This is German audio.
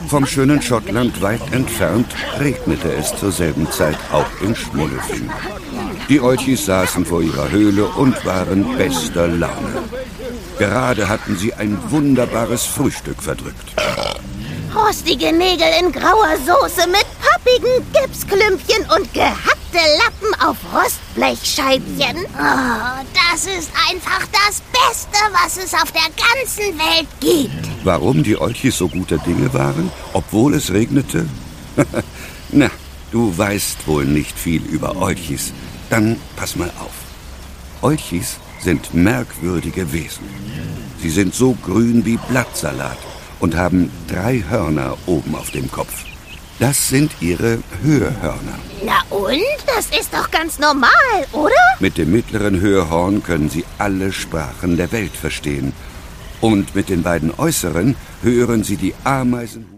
Vom schönen Schottland weit entfernt regnete es zur selben Zeit auch in Schmollefing. Die Olchis saßen vor ihrer Höhle und waren bester Laune. Gerade hatten sie ein wunderbares Frühstück verdrückt. Rostige Nägel in grauer Soße mit pappigen Gipsklümpchen und gehackte Lappen auf Rostblechscheibchen. Oh, das ist einfach das Beste, was es auf der ganzen Welt gibt. Warum die Olchis so guter Dinge waren, obwohl es regnete? Na, du weißt wohl nicht viel über Olchis. Dann pass mal auf. Olchis sind merkwürdige Wesen. Sie sind so grün wie Blattsalat und haben 3 Hörner oben auf dem Kopf. Das sind ihre Hörhörner. Na und? Das ist doch ganz normal, oder? Mit dem mittleren Hörhorn können sie alle Sprachen der Welt verstehen. Und mit den beiden äußeren hören sie die Ameisen...